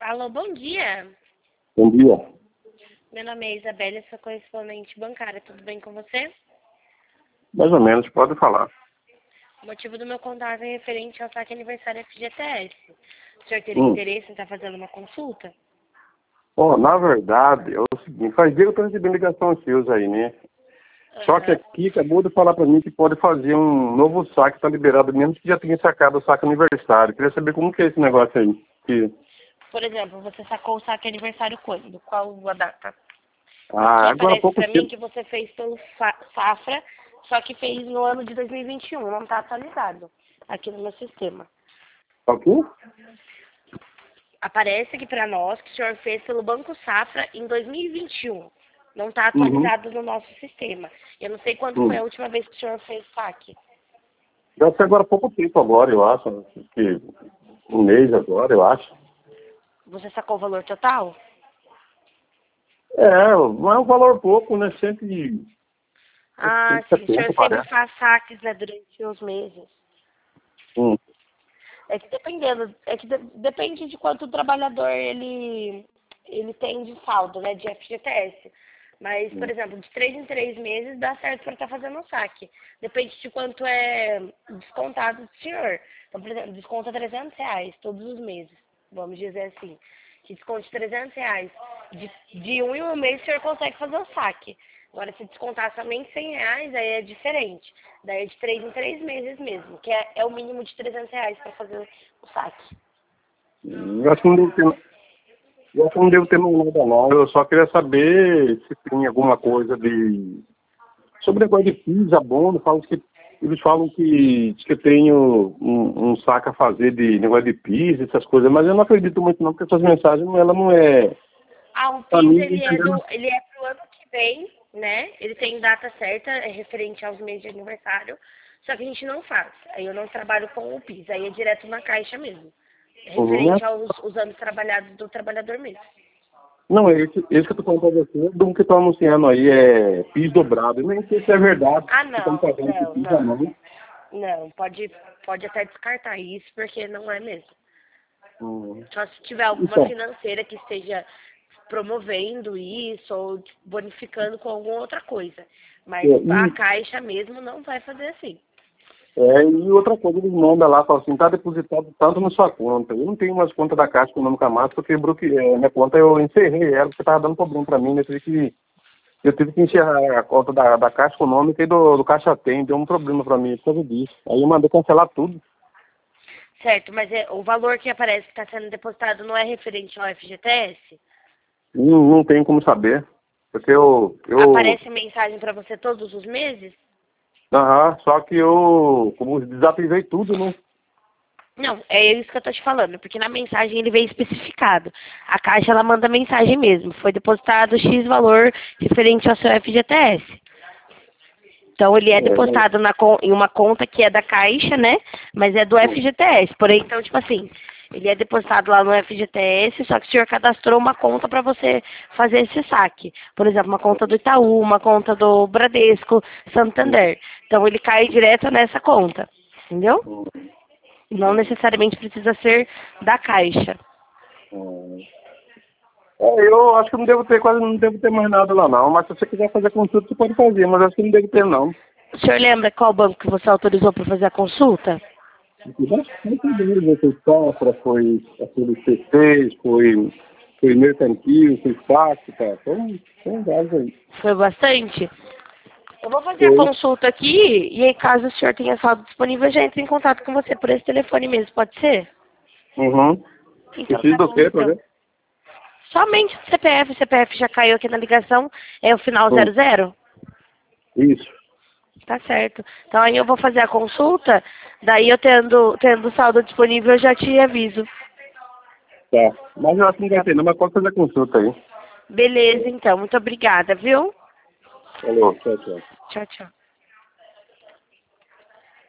Alô, bom dia. Bom dia. Meu nome é Isabelle, sou correspondente bancária. Tudo bem com você? Mais ou menos, pode falar. O motivo do meu contato é referente ao saque aniversário FGTS. O senhor teria interesse em estar fazendo uma consulta? Na verdade, é o seguinte, faz dia que eu estou recebendo ligações seus aí, né? Só que aqui acabou de falar para mim que pode fazer um novo saque, está liberado, mesmo que já tenha sacado o saque aniversário. Queria saber como que é esse negócio aí. Por exemplo, você sacou o saque aniversário quando? Qual a data? Aqui Agora há aparece pouco para mim tempo. que você fez pelo Safra, só que fez no ano de 2021, não está atualizado aqui no meu sistema. Ok? Aparece aqui para nós que o senhor fez pelo Banco Safra em 2021. Não está Uhum. atualizado no nosso sistema. Eu não sei quando foi a última vez que o senhor fez saque. Deve ser agora há pouco tempo agora, eu acho. Que um mês agora, eu acho. Você sacou o valor total? Não é um valor pouco, né? 170, Ah, sim. O senhor sempre parece. faz saques, né, durante os meses. Hum. É que dependendo, depende de quanto o trabalhador ele tem de saldo, né, de FGTS. Mas, por exemplo, de 3 em 3 meses dá certo para estar fazendo o saque. Depende de quanto é descontado do senhor. Então, por exemplo, desconta R$ 300 todos os meses, vamos dizer assim. Que desconte R$ 300. De um em um mês o senhor consegue fazer o saque. Agora, se descontar somente R$ 100, aí é diferente. Daí é de 3 em 3 meses mesmo, que é o mínimo de R$ 300 para fazer o saque. Eu acho que não devo ter, eu acho que não devo ter mais nada não. Eu só queria saber se tem alguma coisa de... Sobre o negócio de PIS, abono, eles falam que tem um saco a fazer de negócio de PIS, essas coisas, mas eu não acredito muito não, porque essas mensagens, ela não é... Ah, o Pra PIS, mim, entendendo? ele é pro ano que vem, né? Ele tem data certa, é referente aos meses de aniversário, só que a gente não faz. Aí eu não trabalho com o PIS, aí é direto na caixa mesmo. É Uhum. referente aos os anos trabalhados do trabalhador mesmo. Não, esse que eu tô falando pra você, do que estão anunciando aí, é PIS dobrado. Eu nem sei se é verdade, Ah, se estão não, pagando esse não, PIS ou não. não. Não, pode até descartar isso, porque não é mesmo. Uhum. Só se tiver alguma Então, financeira que esteja promovendo isso ou bonificando com alguma outra coisa. Mas a e Caixa mesmo não vai fazer assim. E outra coisa, eles mandam lá, falam assim, tá depositado tanto na sua conta. Eu não tenho mais conta da Caixa Econômica mais, porque minha conta eu encerrei ela, porque tava dando problema para mim, né? Eu tive que encerrar a conta da Caixa Econômica e do Caixa Tem, deu um problema para mim por causa disso. Aí eu mandei cancelar tudo. Certo, mas o valor que aparece que está sendo depositado não é referente ao FGTS? Não tem como saber, porque Aparece mensagem para você todos os meses? só que eu, como desativei tudo, né? Não, é isso que eu tô te falando, porque na mensagem ele veio especificado. A Caixa, ela manda mensagem mesmo. Foi depositado X valor referente ao seu FGTS. Então, ele é depositado em uma conta que é da Caixa, né? Mas é do FGTS. Porém, então, tipo assim, ele é depositado lá no FGTS, só que o senhor cadastrou uma conta para você fazer esse saque. Por exemplo, uma conta do Itaú, uma conta do Bradesco, Santander. Então, ele cai direto nessa conta. Entendeu? Não necessariamente precisa ser da Caixa. Eu acho que quase não devo ter mais nada lá não, mas se você quiser fazer consulta, você pode fazer, mas acho que não deve ter não. O senhor lembra qual banco que você autorizou para fazer a consulta? Bastante dinheiro, foi Safra, foi aquele C6, foi Mercantil, foi Saque, tá? Foi vários aí. Foi bastante? Eu vou fazer a Foi. consulta aqui e aí, caso o senhor tenha saldo disponível, já entre em contato com você por esse telefone mesmo, pode ser? Uhum. Então Preciso tá do bom, quê, pra então. ver? Somente o CPF já caiu aqui na ligação, é o final Hum. 00? Isso. Tá certo. Então aí eu vou fazer a consulta, daí eu tendo saldo disponível, eu já te aviso. Tá. Mas eu acho que não vai Tá? ter não, mas pode fazer a consulta aí. Beleza, então. Muito obrigada, viu? Falou, tchau, tchau. Tchau, tchau.